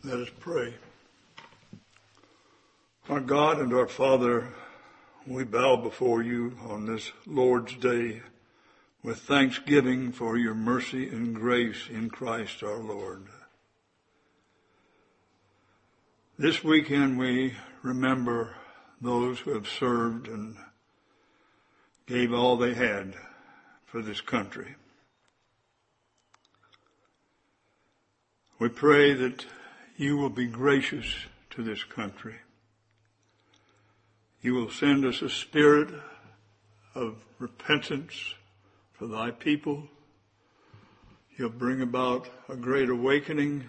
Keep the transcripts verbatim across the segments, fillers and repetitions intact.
Let us pray. Our God and our Father, we bow before you on this Lord's Day with thanksgiving for your mercy and grace in Christ our Lord. This weekend we remember those who have served and gave all they had for this country. We pray that you will be gracious to this country. You will send us a spirit of repentance for thy people. You'll bring about a great awakening.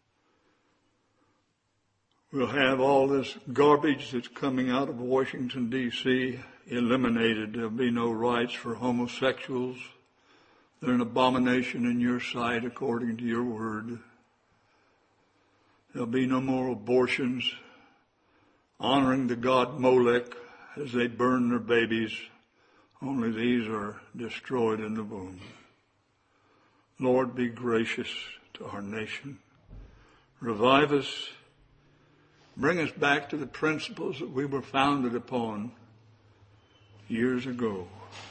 We'll have all this garbage that's coming out of Washington, D C eliminated. There'll be no rights for homosexuals. They're an abomination in your sight according to your word. There'll be no more abortions, honoring the god Molech as they burn their babies. Only these are destroyed in the womb. Lord, be gracious to our nation. Revive us. Bring us back to the principles that we were founded upon years ago.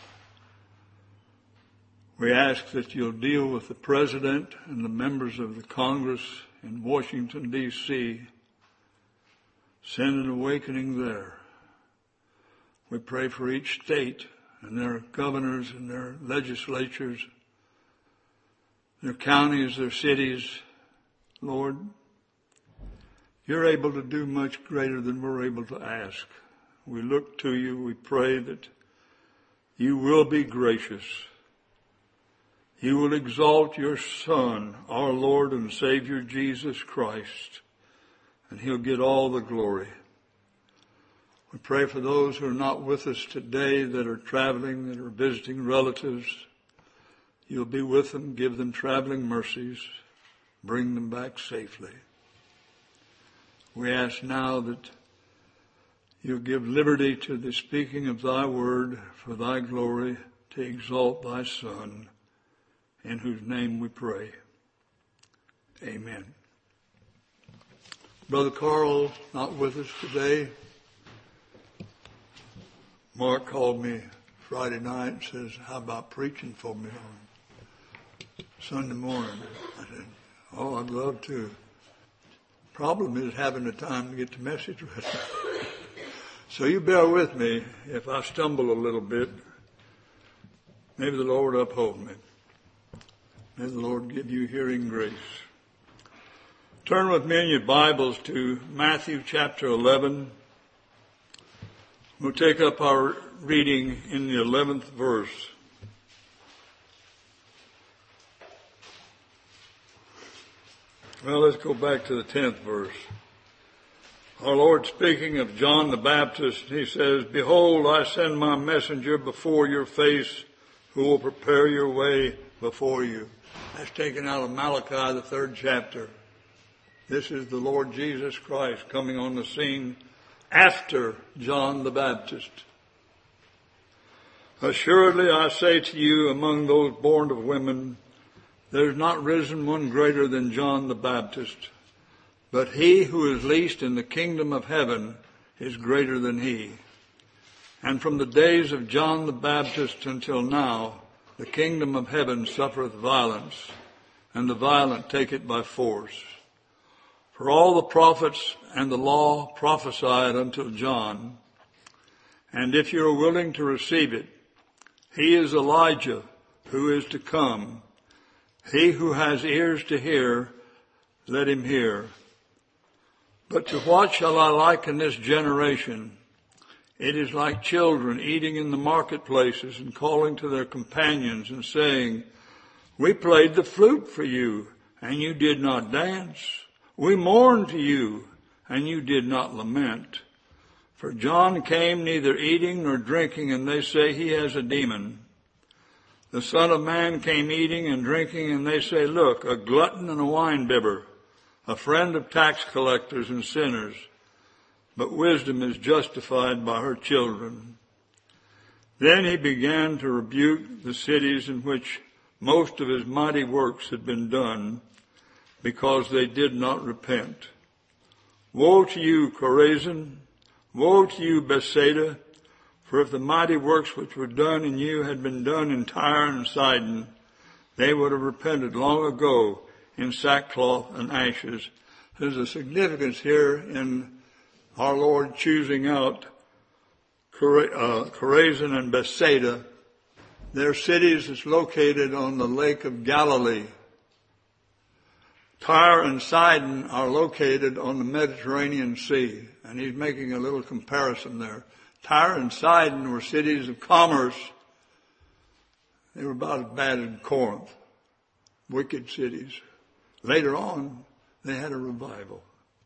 We ask that you'll deal with the President and the members of the Congress in Washington, D C Send an awakening there. We pray for each state and their governors and their legislatures, their counties, their cities. Lord, you're able to do much greater than we're able to ask. We look to you. We pray that you will be gracious. You will exalt your Son, our Lord and Savior, Jesus Christ, and he'll get all the glory. We pray for those who are not with us today, that are traveling, that are visiting relatives. You'll be with them, give them traveling mercies, bring them back safely. We ask now that you'll give liberty to the speaking of thy word for thy glory, to exalt thy Son, in whose name we pray. Amen. Brother Carl not with us today. Mark called me Friday night and says, how about preaching for me on Sunday morning? I said, oh, I'd love to. Problem is having the time to get the message ready. So you bear with me if I stumble a little bit. Maybe the Lord uphold me. May the Lord give you hearing grace. Turn with me in your Bibles to Matthew chapter eleven. We'll take up our reading in the eleventh verse. Well, let's go back to the tenth verse. Our Lord speaking of John the Baptist, he says, behold, I send my messenger before your face, who will prepare your way before you. That's taken out of Malachi, the third chapter. This is the Lord Jesus Christ coming on the scene after John the Baptist. Assuredly, I say to you, among those born of women, there is not risen one greater than John the Baptist. But he who is least in the kingdom of heaven is greater than he. And from the days of John the Baptist until now, the kingdom of heaven suffereth violence, and the violent take it by force. For all the prophets and the law prophesied until John. And if you are willing to receive it, he is Elijah who is to come. He who has ears to hear, let him hear. But to what shall I liken this generation? It is like children eating in the marketplaces and calling to their companions and saying, we played the flute for you, and you did not dance. We mourned to you, and you did not lament. For John came neither eating nor drinking, and they say he has a demon. The Son of Man came eating and drinking, and they say, look, a glutton and a winebibber, a friend of tax collectors and sinners. But wisdom is justified by her children. Then he began to rebuke the cities in which most of his mighty works had been done, because they did not repent. Woe to you, Chorazin! Woe to you, Bethsaida! For if the mighty works which were done in you had been done in Tyre and Sidon, they would have repented long ago in sackcloth and ashes. There's a significance here in our Lord choosing out Chorazin and Bethsaida. They're cities that's located on the Lake of Galilee. Tyre and Sidon are located on the Mediterranean Sea. And he's making a little comparison there. Tyre and Sidon were cities of commerce. They were about as bad as Corinth. Wicked cities. Later on, they had a revival.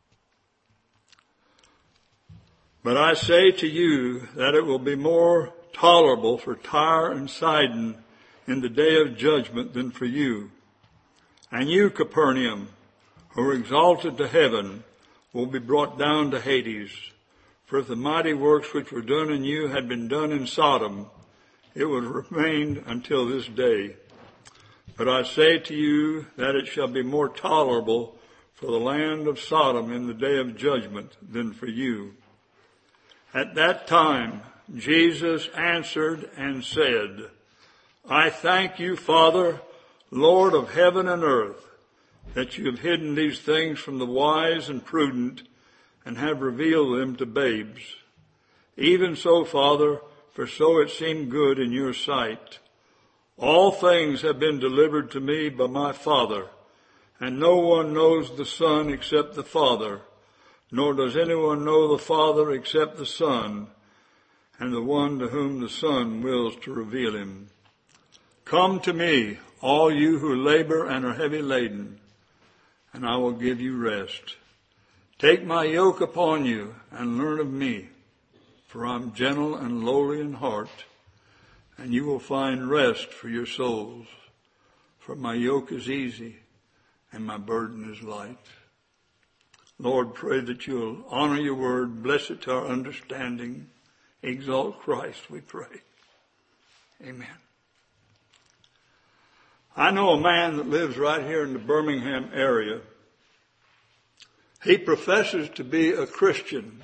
But I say to you that it will be more tolerable for Tyre and Sidon in the day of judgment than for you. And you, Capernaum, who are exalted to heaven, will be brought down to Hades. For if the mighty works which were done in you had been done in Sodom, it would have remained until this day. But I say to you that it shall be more tolerable for the land of Sodom in the day of judgment than for you. At that time, Jesus answered and said, I thank you, Father, Lord of heaven and earth, that you have hidden these things from the wise and prudent and have revealed them to babes. Even so, Father, for so it seemed good in your sight. All things have been delivered to me by my Father, and no one knows the Son except the Father, nor does anyone know the Father except the Son, and the one to whom the Son wills to reveal him. Come to me, all you who labor and are heavy laden, and I will give you rest. Take my yoke upon you and learn of me, for I am gentle and lowly in heart, and you will find rest for your souls. For my yoke is easy and my burden is light. Lord, pray that you'll honor your word, bless it to our understanding, exalt Christ, we pray. Amen. I know a man that lives right here in the Birmingham area. He professes to be a Christian,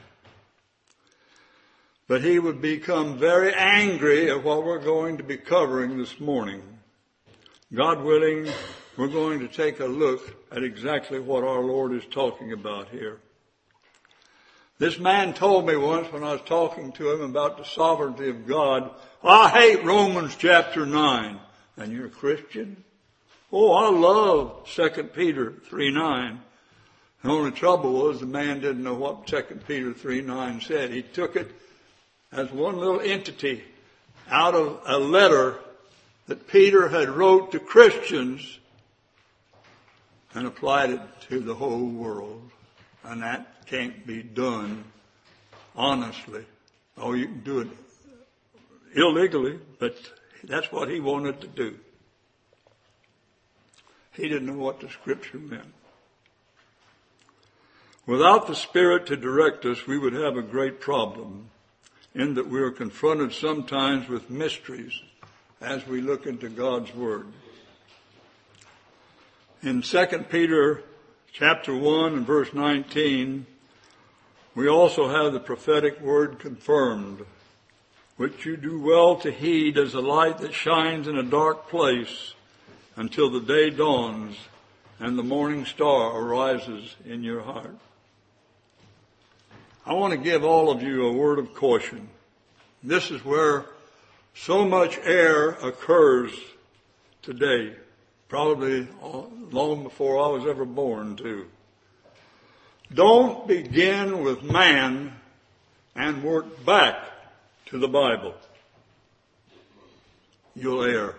but he would become very angry at what we're going to be covering this morning. God willing, we're going to take a look at exactly what our Lord is talking about here. This man told me once when I was talking to him about the sovereignty of God, I hate Romans chapter nine. And you're a Christian? Oh, I love Second Peter three nine. The only trouble was the man didn't know what Second Peter three nine said. He took it as one little entity out of a letter that Peter had wrote to Christians and applied it to the whole world. And that can't be done honestly. Oh, you can do it illegally, but that's what he wanted to do. He didn't know what the scripture meant. Without the Spirit to direct us, we would have a great problem in that we are confronted sometimes with mysteries as we look into God's Word. In Second Peter chapter one and verse nineteen, we also have the prophetic word confirmed, which you do well to heed as a light that shines in a dark place until the day dawns and the morning star arises in your heart. I want to give all of you a word of caution. This is where so much error occurs today, probably long before I was ever born too. Don't begin with man and work back to the Bible. You'll err.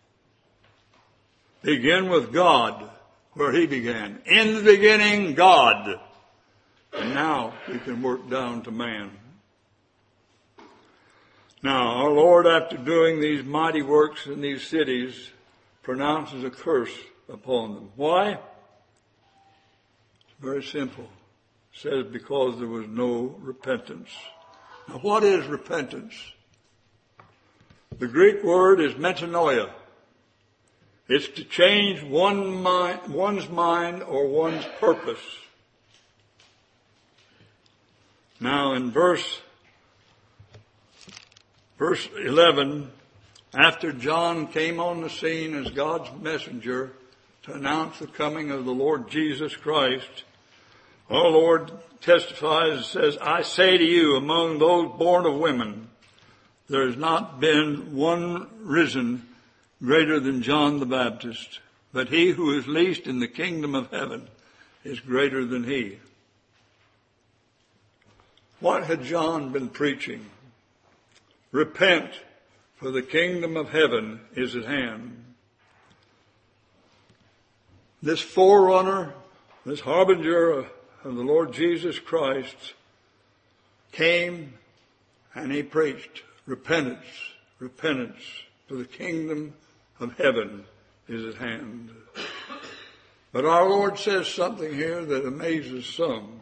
Begin with God, where he began. In the beginning, God. And now we can work down to man. Now, our Lord, after doing these mighty works in these cities, pronounces a curse upon them. Why? It's very simple. It says because there was no repentance. Now, what is repentance? The Greek word is metanoia. It's to change one mind, one's mind or one's purpose. Now in verse, verse eleven, after John came on the scene as God's messenger to announce the coming of the Lord Jesus Christ, our Lord testifies and says, I say to you, among those born of women, there has not been one risen greater than John the Baptist, but he who is least in the kingdom of heaven is greater than he. What had John been preaching? Repent, for the kingdom of heaven is at hand. This forerunner, this harbinger of the Lord Jesus Christ came and he preached repentance, repentance, for the kingdom of heaven is at hand. But our Lord says something here that amazes some.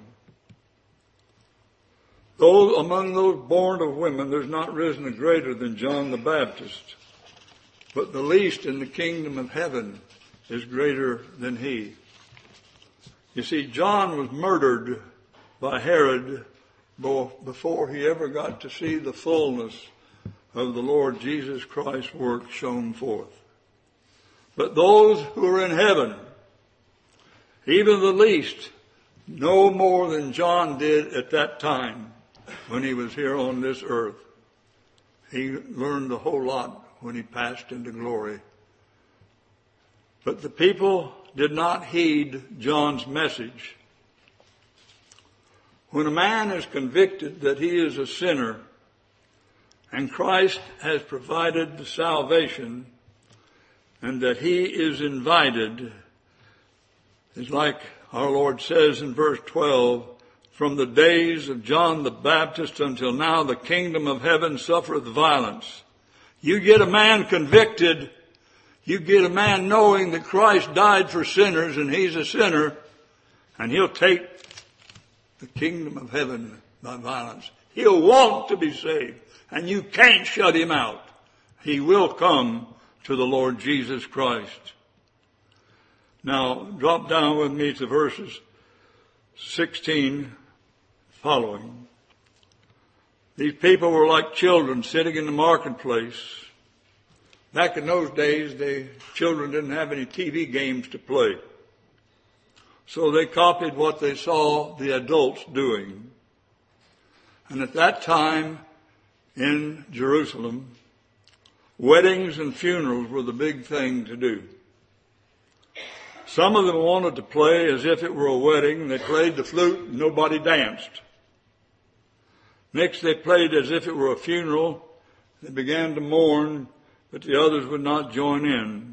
Though among those born of women there's not risen a greater than John the Baptist, but the least in the kingdom of heaven is greater than he. You see, John was murdered by Herod before he ever got to see the fullness of the Lord Jesus Christ's work shown forth. But those who are in heaven, even the least, know more than John did at that time when he was here on this earth. He learned a whole lot when he passed into glory. But the people did not heed John's message. When a man is convicted that he is a sinner and Christ has provided the salvation and that he is invited, it's like our Lord says in verse twelve, from the days of John the Baptist until now the kingdom of heaven suffereth violence. You get a man convicted, you get a man knowing that Christ died for sinners and he's a sinner, and he'll take the kingdom of heaven by violence. He'll want to be saved, and you can't shut him out. He will come to the Lord Jesus Christ. Now, drop down with me to verses sixteen following. These people were like children sitting in the marketplace. Back in those days, the children didn't have any T V games to play. So they copied what they saw the adults doing. And at that time in Jerusalem, weddings and funerals were the big thing to do. Some of them wanted to play as if it were a wedding. They played the flute and nobody danced. Next they played as if it were a funeral. They began to mourn, but the others would not join in.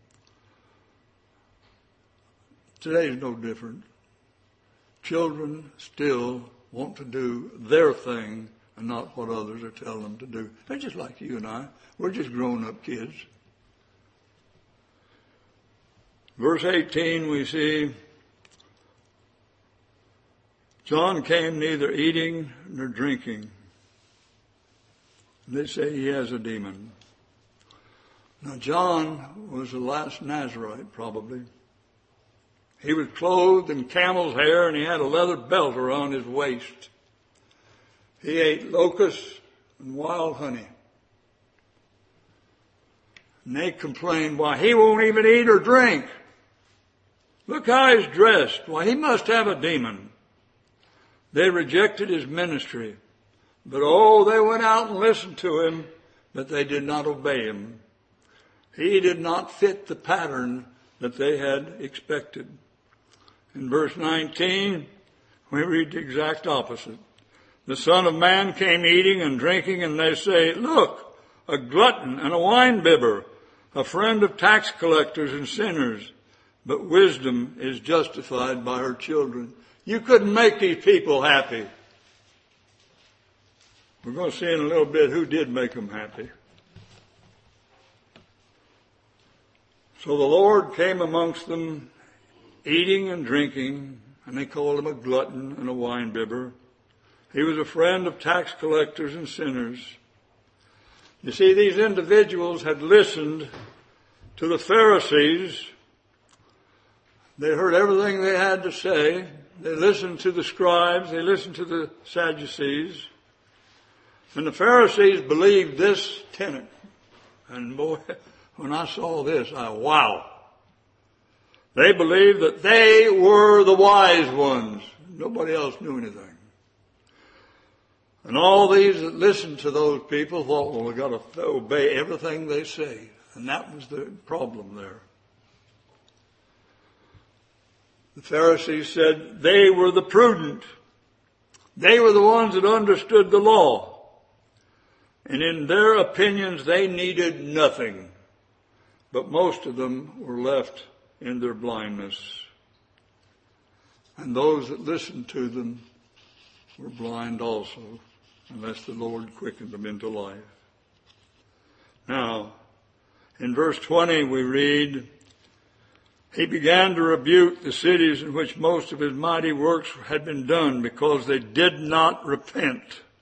Today is no different. Children still want to do their thing and not what others are telling them to do. They're just like you and I. We're just grown-up kids. Verse eighteen, we see, John came neither eating nor drinking. They say he has a demon. Now, John was the last Nazarite, probably. He was clothed in camel's hair and he had a leather belt around his waist. He ate locusts and wild honey. And they complained, why, he won't even eat or drink. Look how he's dressed. Why, he must have a demon. They rejected his ministry. But oh, they went out and listened to him, but they did not obey him. He did not fit the pattern that they had expected. In verse nineteen, we read the exact opposite. The Son of Man came eating and drinking, and they say, look, a glutton and a winebibber, a friend of tax collectors and sinners. But wisdom is justified by her children. You couldn't make these people happy. We're going to see in a little bit who did make them happy. So the Lord came amongst them, eating and drinking, and they called him a glutton and a winebibber. He was a friend of tax collectors and sinners. You see, these individuals had listened To the Pharisees, they heard everything they had to say. They listened to the scribes. They listened to the Sadducees. And the Pharisees believed this tenet. And boy, when I saw this, I, wow. They believed that they were the wise ones. Nobody else knew anything. And all these that listened to those people thought, well, we've got to obey everything they say. And that was the problem there. The Pharisees said they were the prudent. They were the ones that understood the law. And in their opinions, they needed nothing. But most of them were left in their blindness. And those that listened to them were blind also, unless the Lord quickened them into life. Now, in verse twenty we read, he began to rebuke the cities in which most of his mighty works had been done because they did not repent.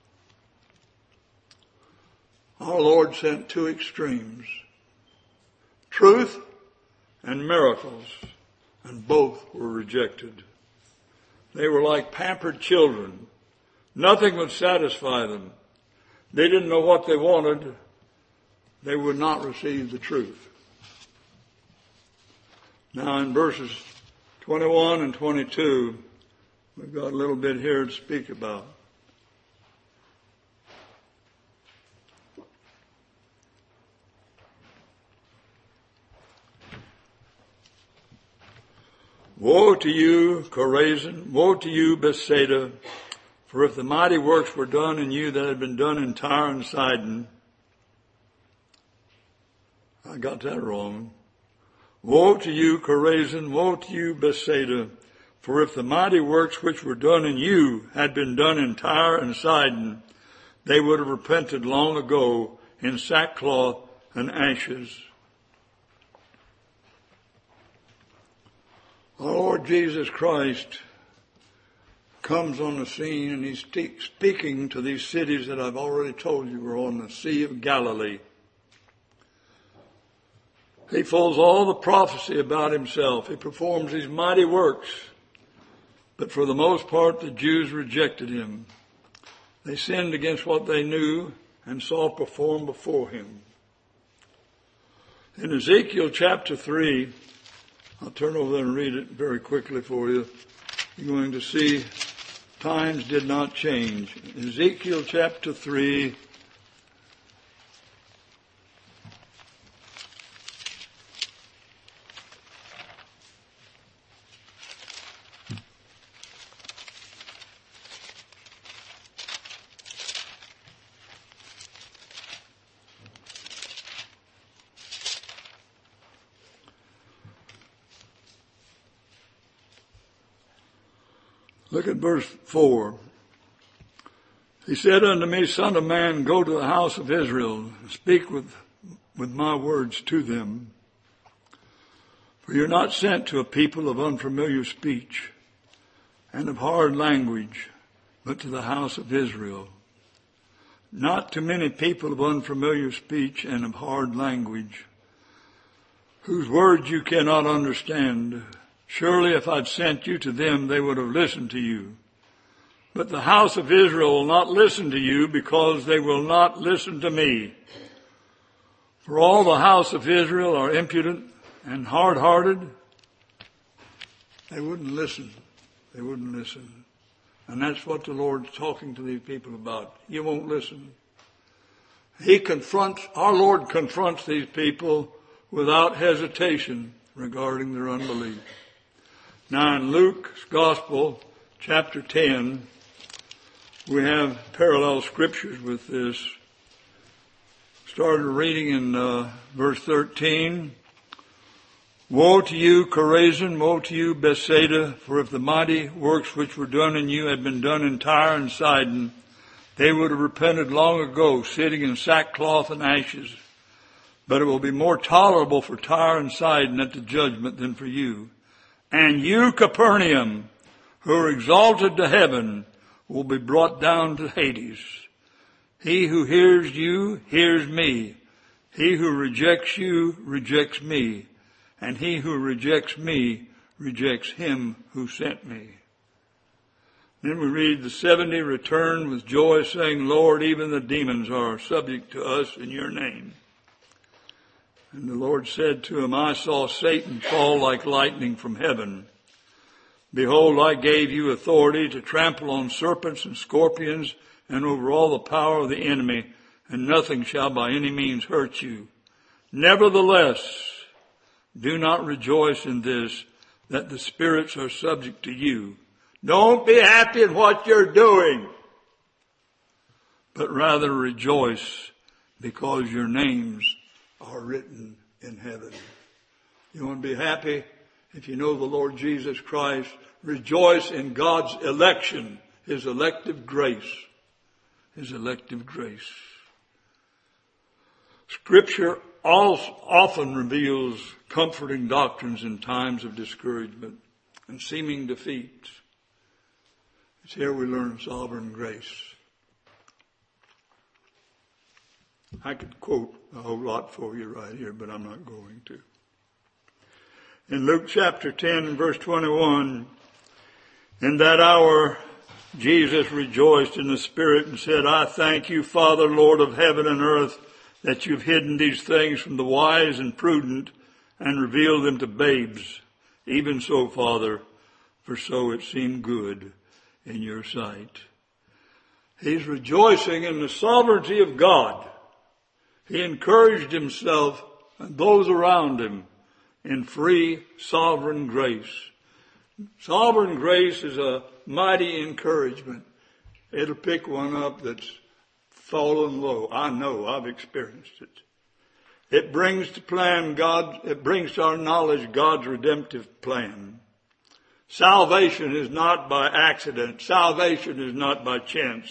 Our Lord sent two extremes, truth and miracles, and both were rejected. They were like pampered children. Nothing would satisfy them. They didn't know what they wanted. They would not receive the truth. Now in verses twenty-one and twenty-two, we've got a little bit here to speak about. Woe to you, Chorazin! Woe to you, Bethsaida! For if the mighty works were done in you that had been done in Tyre and Sidon, I got that wrong. Woe to you, Chorazin! Woe to you, Bethsaida! For if the mighty works which were done in you had been done in Tyre and Sidon, they would have repented long ago in sackcloth and ashes. Our Lord Jesus Christ comes on the scene and he's speaking to these cities that I've already told you were on the Sea of Galilee. He fulfills all the prophecy about himself. He performs these mighty works. But for the most part, the Jews rejected him. They sinned against what they knew and saw performed before him. In Ezekiel chapter three, I'll turn over there and read it very quickly for you. You're going to see times did not change. Ezekiel chapter three. Look at verse four. He said unto me, Son of man, go to the house of Israel, and speak with, with my words to them. For you're not sent to a people of unfamiliar speech and of hard language, but to the house of Israel. Not to many people of unfamiliar speech and of hard language, whose words you cannot understand. Surely if I'd sent you to them, they would have listened to you. But the house of Israel will not listen to you because they will not listen to me. For all the house of Israel are impudent and hard-hearted. They wouldn't listen. They wouldn't listen. And that's what the Lord's talking to these people about. You won't listen. He confronts, our Lord confronts these people without hesitation regarding their unbelief. Now in Luke's Gospel, chapter ten, we have parallel scriptures with this. Started reading in uh, verse thirteen. Woe to you, Chorazin! Woe to you, Bethsaida! For if the mighty works which were done in you had been done in Tyre and Sidon, they would have repented long ago, sitting in sackcloth and ashes. But it will be more tolerable for Tyre and Sidon at the judgment than for you. And you, Capernaum, who are exalted to heaven, will be brought down to Hades. He who hears you hears me. He who rejects you rejects me, and he who rejects me rejects him who sent me. Then we read, the seventy returned with joy, saying, Lord, even the demons are subject to us in your name. And the Lord said to him, I saw Satan fall like lightning from heaven. Behold, I gave you authority to trample on serpents and scorpions and over all the power of the enemy, and nothing shall by any means hurt you. Nevertheless, do not rejoice in this, that the spirits are subject to you. Don't be happy in what you're doing, but rather rejoice because your names are written in heaven. You want to be happy? If you know the Lord Jesus Christ, rejoice in God's election, his elective grace, his elective grace. Scripture also often reveals comforting doctrines in times of discouragement and seeming defeat. It's here we learn sovereign grace. I could quote a whole lot for you right here, but I'm not going to. In Luke chapter ten, verse twenty-one, in that hour Jesus rejoiced in the Spirit and said, I thank you, Father, Lord of heaven and earth, that you've hidden these things from the wise and prudent and revealed them to babes. Even so, Father, for so it seemed good in your sight. He's rejoicing in the sovereignty of God. He encouraged himself and those around him in free sovereign grace. Sovereign grace is a mighty encouragement. It'll pick one up that's fallen low. I know, I've experienced it. It brings to plan God, it brings to our knowledge God's redemptive plan. Salvation is not by accident. Salvation is not by chance.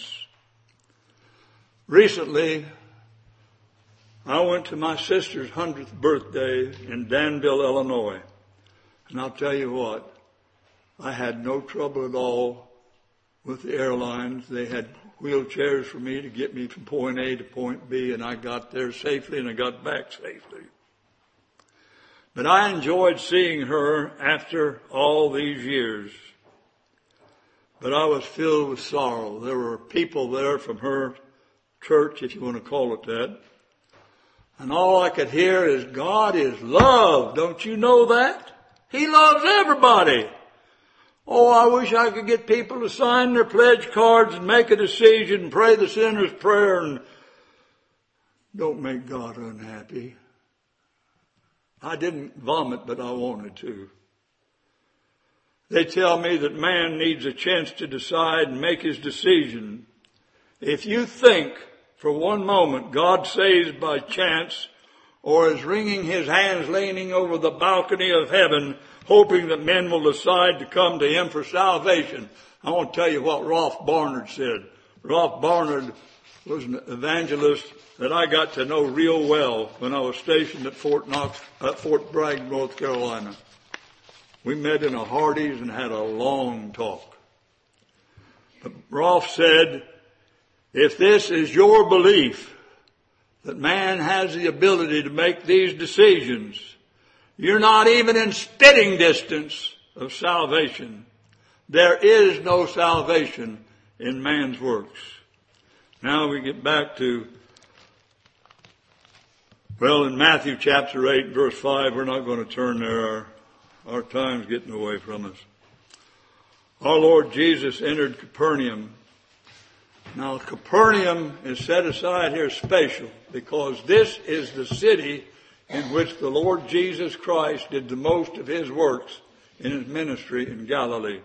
Recently, I went to my sister's hundredth birthday in Danville, Illinois. And I'll tell you what, I had no trouble at all with the airlines. They had wheelchairs for me to get me from point A to point B, and I got there safely and I got back safely. But I enjoyed seeing her after all these years. But I was filled with sorrow. There were people there from her church, if you want to call it that. And all I could hear is, God is love. Don't you know that? He loves everybody. Oh, I wish I could get people to sign their pledge cards and make a decision and pray the sinner's prayer. And don't make God unhappy. I didn't vomit, but I wanted to. They tell me that man needs a chance to decide and make his decision. If you think for one moment God saves by chance or is wringing his hands leaning over the balcony of heaven, hoping that men will decide to come to him for salvation, I want to tell you what Rolf Barnard said. Rolf Barnard was an evangelist that I got to know real well when I was stationed at Fort Knox, at Fort Bragg, North Carolina. We met in a Hardee's and had a long talk. But Rolf said, if this is your belief that man has the ability to make these decisions, you're not even in spitting distance of salvation. There is no salvation in man's works. Now we get back to, well, in Matthew chapter eight, verse five, we're not going to turn there. Our, our time's getting away from us. Our Lord Jesus entered Capernaum. Now, Capernaum is set aside here special because this is the city in which the Lord Jesus Christ did the most of his works in his ministry in Galilee.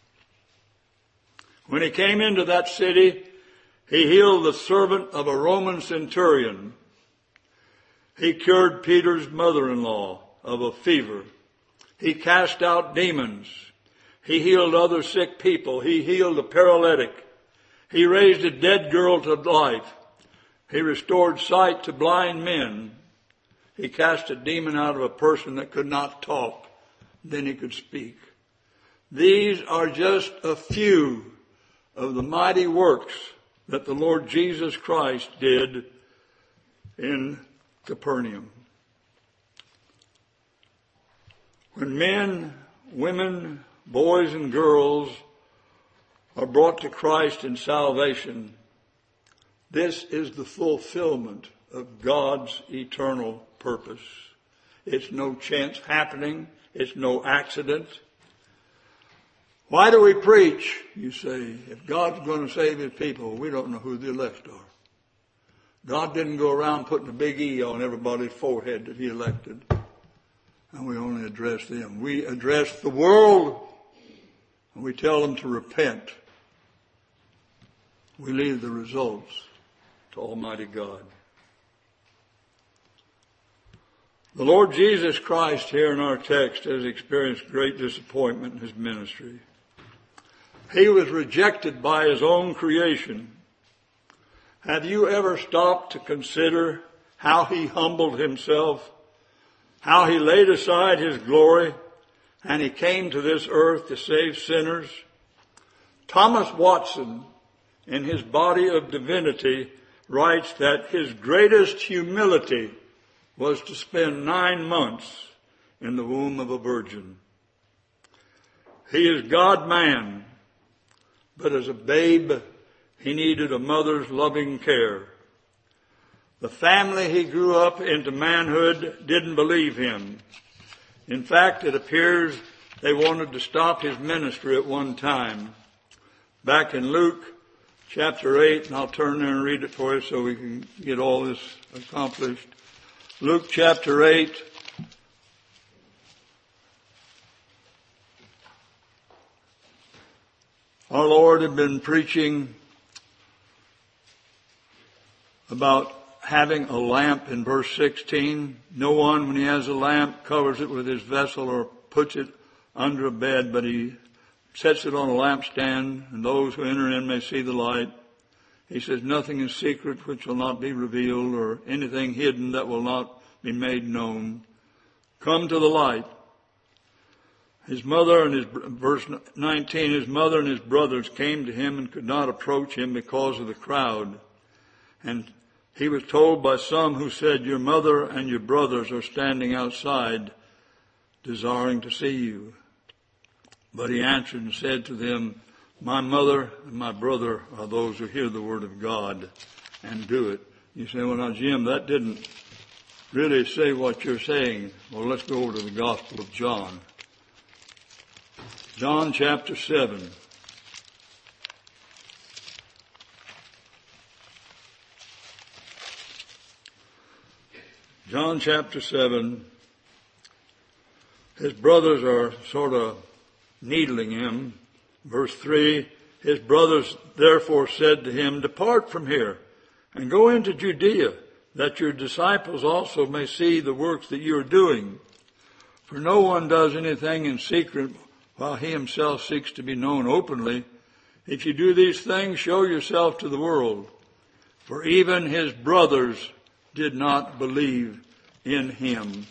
When he came into that city, he healed the servant of a Roman centurion. He cured Peter's mother-in-law of a fever. He cast out demons. He healed other sick people. He healed a paralytic. He raised a dead girl to life. He restored sight to blind men. He cast a demon out of a person that could not talk. Then he could speak. These are just a few of the mighty works that the Lord Jesus Christ did in Capernaum. When men, women, boys and girls are brought to Christ in salvation, this is the fulfillment of God's eternal purpose. It's no chance happening. It's no accident. Why do we preach? You say, if God's going to save his people, we don't know who the elect are. God didn't go around putting a big E on everybody's forehead that he elected. And we only address them. We address the world, and we tell them to repent. We leave the results to Almighty God. The Lord Jesus Christ here in our text has experienced great disappointment in his ministry. He was rejected by his own creation. Have you ever stopped to consider how he humbled himself, how he laid aside his glory, and he came to this earth to save sinners? Thomas Watson, in his Body of Divinity, writes that his greatest humility was to spend nine months in the womb of a virgin. He is God-man, but as a babe, he needed a mother's loving care. The family he grew up into manhood didn't believe him. In fact, it appears they wanted to stop his ministry at one time. Back in Luke chapter eight, and I'll turn there and read it for you so we can get all this accomplished. Luke chapter eight. Our Lord had been preaching about having a lamp in verse sixteen. No one, when he has a lamp, covers it with his vessel or puts it under a bed, but he sets it on a lampstand, and those who enter in may see the light. He says, nothing is secret which will not be revealed, or anything hidden that will not be made known. Come to the light. His mother and his, verse nineteen, his mother and his brothers came to him and could not approach him because of the crowd. And he was told by some who said, your mother and your brothers are standing outside, desiring to see you. But he answered and said to them, my mother and my brother are those who hear the word of God and do it. You say, well now Jim, that didn't really say what you're saying. Well, let's go over to the Gospel of John. John chapter seven. John chapter seven. His brothers are sort of needling him. Verse three, his brothers therefore said to him, depart from here and go into Judea, that your disciples also may see the works that you are doing. For no one does anything in secret while he himself seeks to be known openly. If you do these things, show yourself to the world. For even his brothers did not believe in him.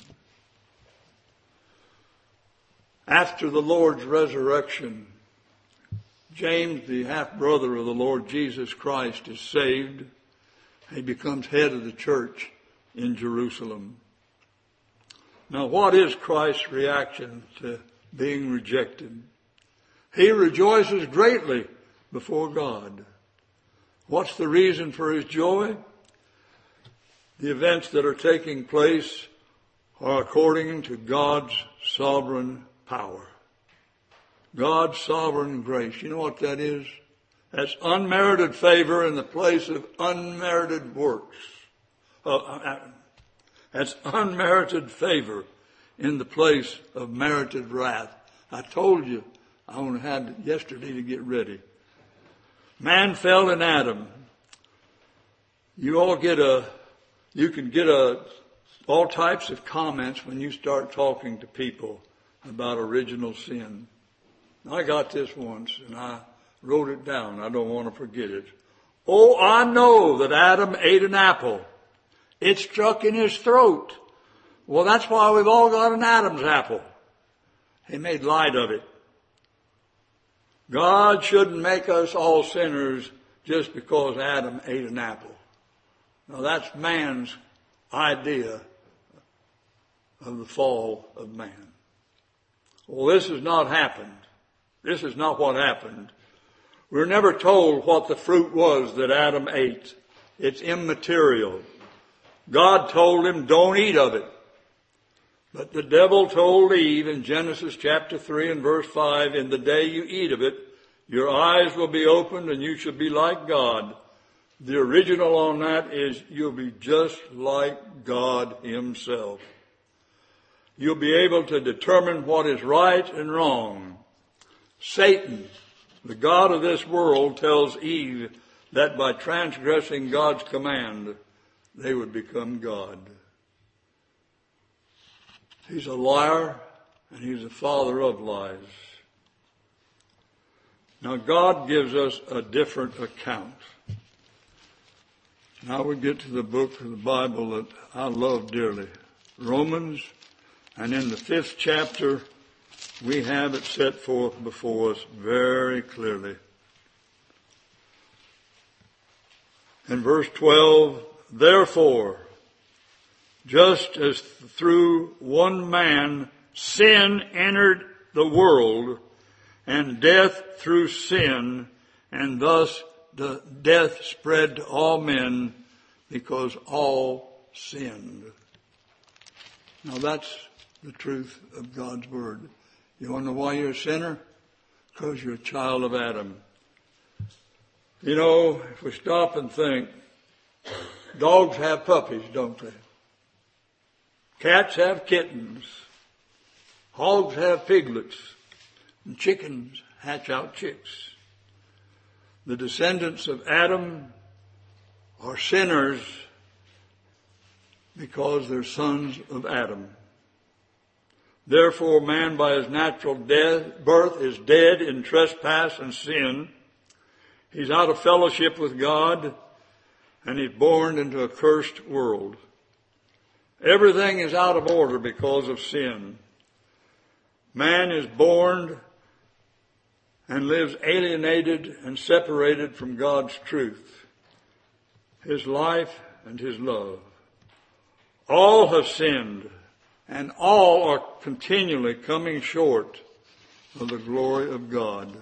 After the Lord's resurrection, James, the half-brother of the Lord Jesus Christ, is saved. He becomes head of the church in Jerusalem. Now, what is Christ's reaction to being rejected? He rejoices greatly before God. What's the reason for his joy? The events that are taking place are according to God's sovereign power. God's sovereign grace. You know what that is? That's unmerited favor in the place of unmerited works. Uh, that's unmerited favor in the place of merited wrath. I told you I only had yesterday to get ready. Man fell in Adam. You all get a, you can get a, all types of comments when you start talking to people about original sin. I got this once and I wrote it down. I don't want to forget it. Oh, I know that Adam ate an apple. It struck in his throat. Well, that's why we've all got an Adam's apple. He made light of it. God shouldn't make us all sinners just because Adam ate an apple. Now that's man's idea of the fall of man. Well, this has not happened. This is not what happened. We're never told what the fruit was that Adam ate. It's immaterial. God told him, don't eat of it. But the devil told Eve in Genesis chapter three and verse five, in the day you eat of it, your eyes will be opened and you shall be like God. The original on that is you'll be just like God himself. You'll be able to determine what is right and wrong. Satan, the god of this world, tells Eve that by transgressing God's command, they would become God. He's a liar, and he's the father of lies. Now, God gives us a different account. Now we get to the book of the Bible that I love dearly, Romans, and in the fifth chapter, we have it set forth before us very clearly. In verse twelve, therefore, just as through one man sin entered the world, and death through sin, and thus the death spread to all men because all sinned. Now that's the truth of God's word. You want to know why you're a sinner? Because you're a child of Adam. You know, if we stop and think, dogs have puppies, don't they? Cats have kittens. Hogs have piglets. And chickens hatch out chicks. The descendants of Adam are sinners because they're sons of Adam. Therefore, man by his natural death, birth is dead in trespass and sin. He's out of fellowship with God, and he's born into a cursed world. Everything is out of order because of sin. Man is born and lives alienated and separated from God's truth, his life and his love. All have sinned, and all are continually coming short of the glory of God.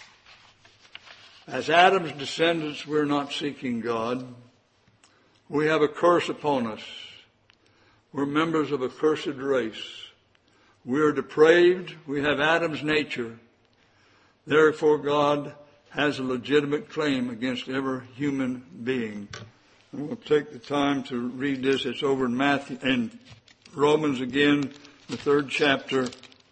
As Adam's descendants, we're not seeking God. We have a curse upon us. We're members of a cursed race. We are depraved. We have Adam's nature. Therefore, God has a legitimate claim against every human being. And we'll take the time to read this. It's over in Matthew and Romans again, the third chapter.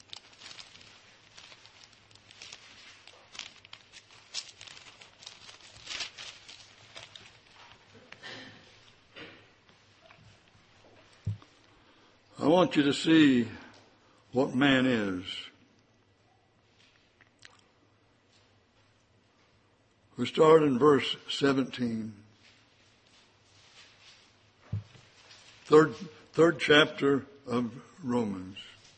I want you to see what man is. We start in verse seventeen. Third, third chapter of Romans.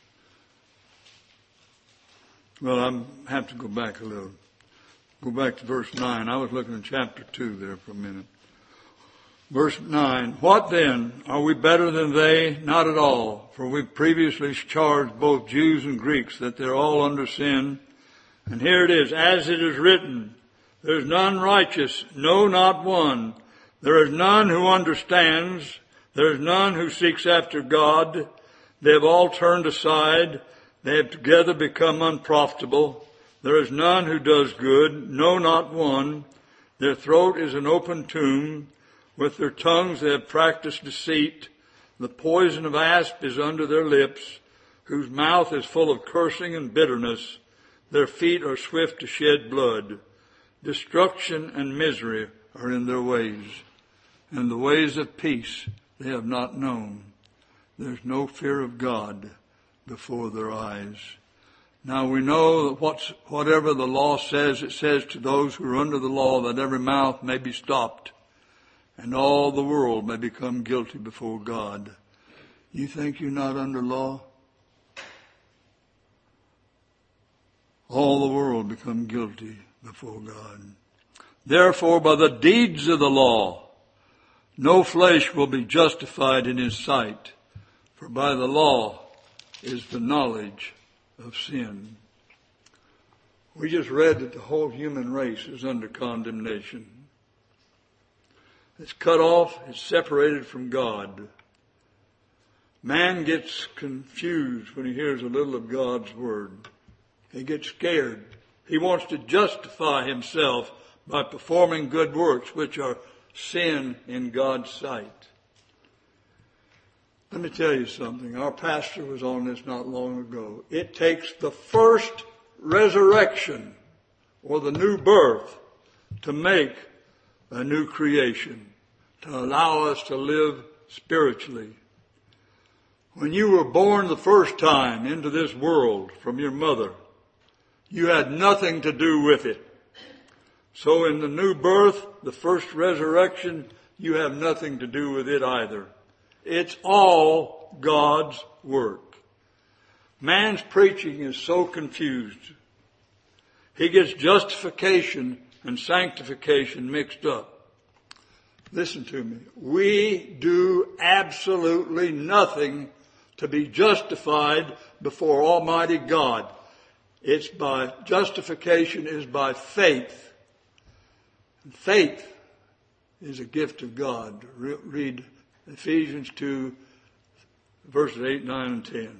Well, I have to go back a little. Go back to verse nine. I was looking at chapter two there for a minute. Verse nine, what then? Are we better than they? Not at all. For we've previously charged both Jews and Greeks that they're all under sin. And here it is, as it is written, there's none righteous, no, not one. There is none who understands. There is none who seeks after God. They have all turned aside. They have together become unprofitable. There is none who does good, no, not one. Their throat is an open tomb. With their tongues they have practiced deceit. The poison of asp is under their lips, whose mouth is full of cursing and bitterness. Their feet are swift to shed blood. Destruction and misery are in their ways, and the ways of peace they have not known. There's no fear of God before their eyes. Now we know that what's, whatever the law says, it says to those who are under the law that every mouth may be stopped, and all the world may become guilty before God. You think you're not under law? All the world become guilty before God. Therefore, by the deeds of the law, No flesh will be justified in his sight, for by the law is the knowledge of sin. We just read that the whole human race is under condemnation. It's cut off, it's separated from God. Man gets confused when he hears a little of God's word. He gets scared. He wants to justify himself by performing good works, which are sin in God's sight. Let me tell you something. Our pastor was on this not long ago. It takes the first resurrection or the new birth to make a new creation, to allow us to live spiritually. When you were born the first time into this world from your mother, you had nothing to do with it. So in the new birth, the first resurrection, you have nothing to do with it either. It's all God's work. Man's preaching is so confused. He gets justification and sanctification mixed up. Listen to me. We do absolutely nothing to be justified before Almighty God. It's by, justification is by faith. And faith is a gift of God. Re- read Ephesians two, verses eight, nine, and ten.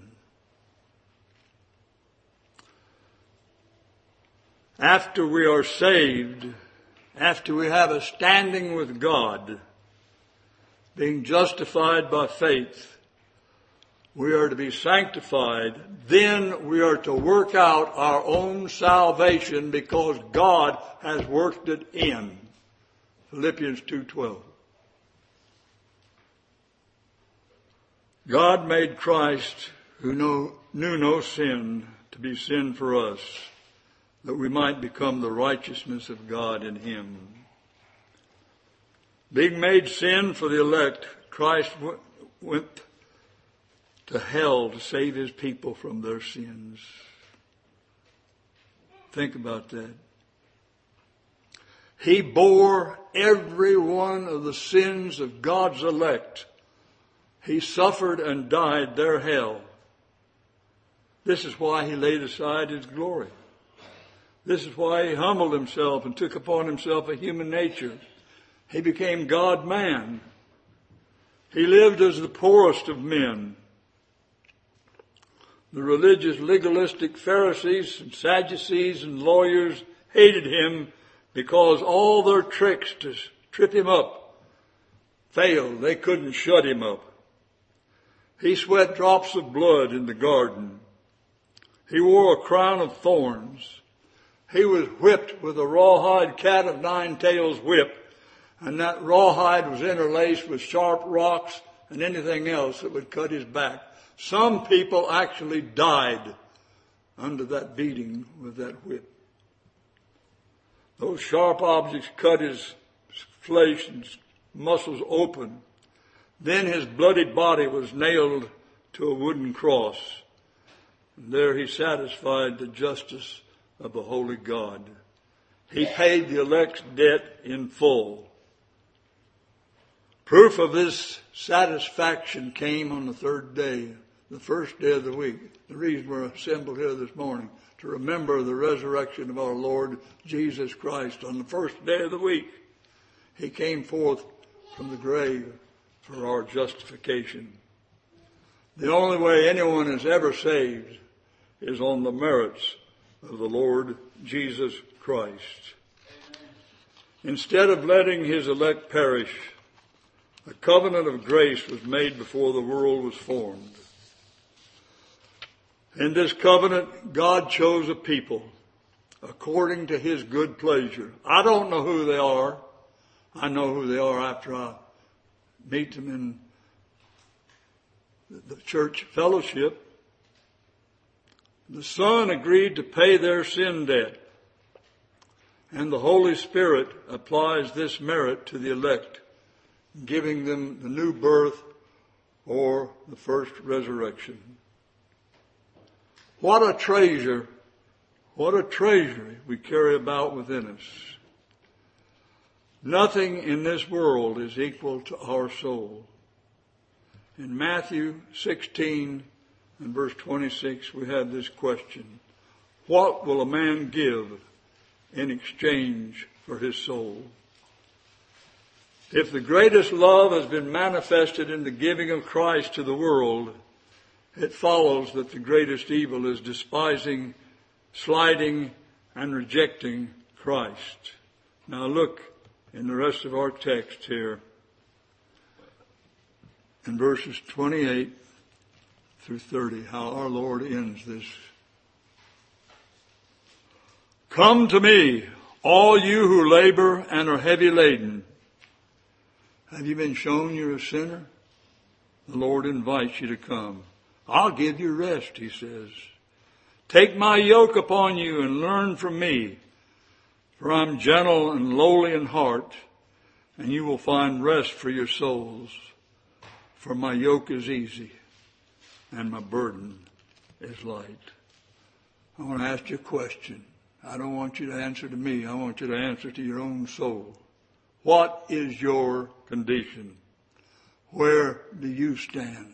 After we are saved, after we have a standing with God, being justified by faith, we are to be sanctified. Then we are to work out our own salvation because God has worked it in. Philippians two twelve. God made Christ, who know, knew no sin, to be sin for us, that we might become the righteousness of God in him. Being made sin for the elect, Christ w- went to hell to save his people from their sins. Think about that. He bore every one of the sins of God's elect. He suffered and died their hell. This is why he laid aside his glory. This is why he humbled himself and took upon himself a human nature. He became God-man. He lived as the poorest of men. The religious, legalistic Pharisees and Sadducees and lawyers hated him because all their tricks to trip him up failed. They couldn't shut him up. He sweat drops of blood in the garden. He wore a crown of thorns. He was whipped with a rawhide cat of nine tails whip, and that rawhide was interlaced with sharp rocks and anything else that would cut his back. Some people actually died under that beating with that whip. Those sharp objects cut his flesh and muscles open. Then his bloody body was nailed to a wooden cross. And there he satisfied the justice of the holy God. He paid the elect's debt in full. Proof of this satisfaction came on the third day, the first day of the week. The reason we're assembled here this morning, to remember the resurrection of our Lord Jesus Christ on the first day of the week. He came forth from the grave for our justification. The only way anyone is ever saved is on the merits of the Lord Jesus Christ. Instead of letting his elect perish, a covenant of grace was made before the world was formed. In this covenant, God chose a people according to his good pleasure. I don't know who they are. I know who they are after I meet them in the church fellowship. The Son agreed to pay their sin debt, and the Holy Spirit applies this merit to the elect, giving them the new birth or the first resurrection. What a treasure, what a treasury we carry about within us. Nothing in this world is equal to our soul. In Matthew sixteen and verse twenty-six, we have this question: what will a man give in exchange for his soul? If the greatest love has been manifested in the giving of Christ to the world, it follows that the greatest evil is despising, slighting, and rejecting Christ. Now look in the rest of our text here in verses twenty-eight through thirty, how our Lord ends this. Come to me, all you who labor and are heavy laden. Have you been shown you're a sinner? The Lord invites you to come. I'll give you rest, he says. Take my yoke upon you and learn from me, for I'm gentle and lowly in heart, and you will find rest for your souls. For my yoke is easy and my burden is light. I want to ask you a question. I don't want you to answer to me. I want you to answer to your own soul. What is your condition? Where do you stand?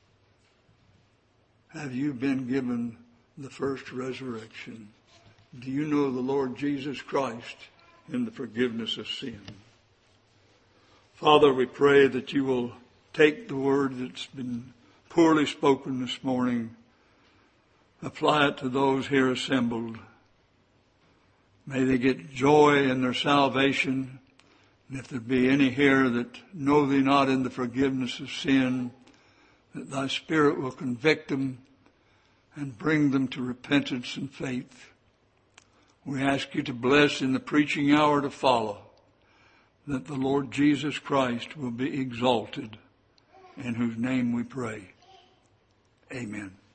Have you been given the first resurrection? Do you know the Lord Jesus Christ in the forgiveness of sin? Father, we pray that you will take the word that's been poorly spoken this morning, apply it to those here assembled. May they get joy in their salvation. And if there be any here that know thee not in the forgiveness of sin, that thy Spirit will convict them and bring them to repentance and faith. We ask you to bless in the preaching hour to follow, that the Lord Jesus Christ will be exalted, in whose name we pray. Amen.